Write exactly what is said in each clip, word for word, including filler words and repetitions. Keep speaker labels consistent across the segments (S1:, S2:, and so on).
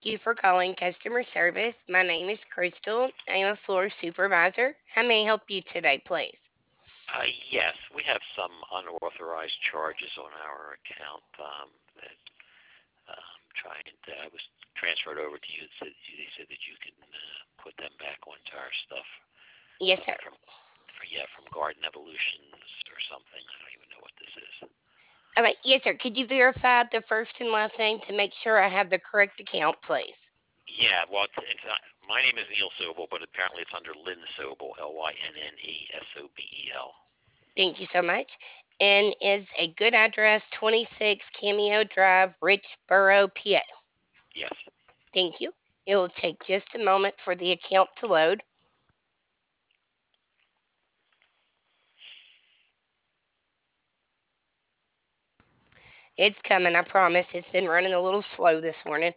S1: you for calling customer service. My name is Crystal. I'm a floor supervisor. How may I help you today, please?
S2: Uh, yes, we have some unauthorized charges on our account um, that um, trying to, I was transferred over to you. It said, they said that you can uh, put them back onto our stuff.
S1: Yes, sir.
S2: Something from, for, yeah, from Garden Evolutions or something. I don't even know what this is.
S1: All right. Yes, sir. Could you verify the first and last name to make sure I have the correct account, please?
S2: Yeah, well, it's, it's not, my name is Neil Sobel, but apparently it's under Lynn Sobel, L Y N N E S O B E L.
S1: Thank you so much. And is a good address twenty-six Cameo Drive, Richboro, P A?
S2: Yes.
S1: Thank you. It will take just a moment for the account to load. It's coming, I promise. It's been running a little slow this morning.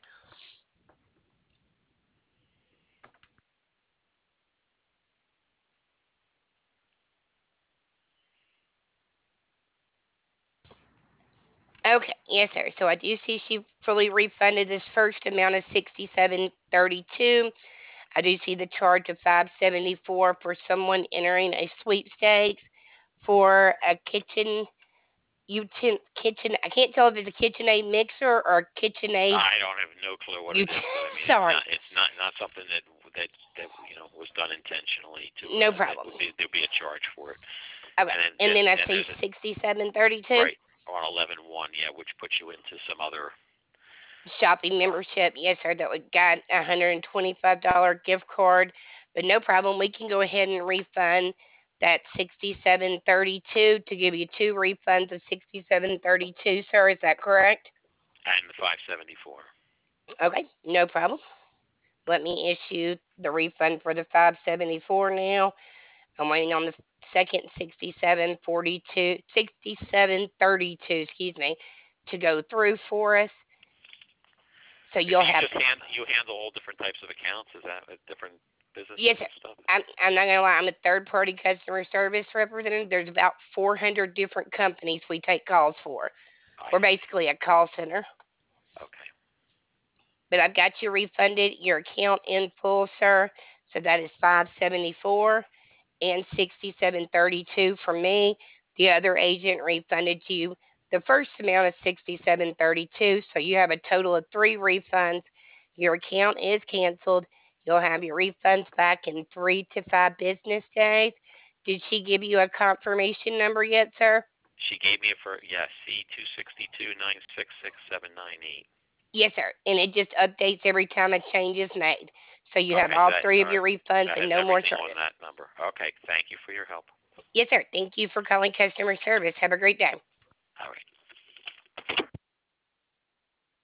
S1: Okay, yes, sir. So I do see she fully refunded this first amount of sixty-seven thirty-two. I do see the charge of five seventy-four for someone entering a sweepstakes for a kitchen utensil kitchen. I can't tell if it's a KitchenAid mixer or a KitchenAid
S2: I don't have no clue what it
S1: ut.
S2: is, but I mean, it's
S1: Sorry,
S2: not it's not not something that that that you know was done intentionally to
S1: no
S2: uh, that
S1: problem.
S2: would be there'd be a charge for it.
S1: All right,
S2: And then
S1: and
S2: then,
S1: then I
S2: then
S1: see
S2: there's a
S1: sixty-seven thirty-two
S2: right on eleven one, yeah, which puts you into some other.
S1: shopping
S2: Uh,
S1: membership. Yes, sir. That would got a hundred and twenty-five dollar gift card, but no problem. We can go ahead and refund that sixty-seven thirty-two to give you two refunds of sixty-seven thirty-two, sir. Is that correct?
S2: and the five seventy four.
S1: Okay, no problem. Let me issue the refund for the five seventy-four now. I'm waiting on the second sixty-seven forty-two, sixty-seven thirty-two, excuse me, to go through for us. So
S2: So do
S1: you'll
S2: you
S1: have.
S2: just hand you handle all different types of accounts? Is that uh, different businesses
S1: Yes, sir.
S2: and stuff?
S1: I'm, I'm not gonna lie. I'm a third party customer service representative. There's about four hundred different companies we take calls for.
S2: I
S1: We're
S2: see.
S1: basically a call center.
S2: Okay.
S1: But I've got you refunded your account in full, sir. So that is five seventy four and sixty-seven thirty-two from me. The other agent refunded you the first amount of sixty-seven thirty-two, so you have a total of three refunds. Your account is canceled. You'll have your refunds back in three to five business days. Did she give you a confirmation number yet, sir?
S2: She gave me a for yeah C two sixty two nine six six seven nine eight.
S1: Yes, sir. And it just updates every time a change is made. So you have
S2: Okay, so
S1: all
S2: that
S1: three
S2: all
S1: of your
S2: right.
S1: refunds
S2: That
S1: and
S2: has
S1: no more
S2: everything on
S1: charges.
S2: that number. Okay, thank you for your help.
S1: Yes, sir. Thank you for calling customer service. Have a great day.
S2: All right.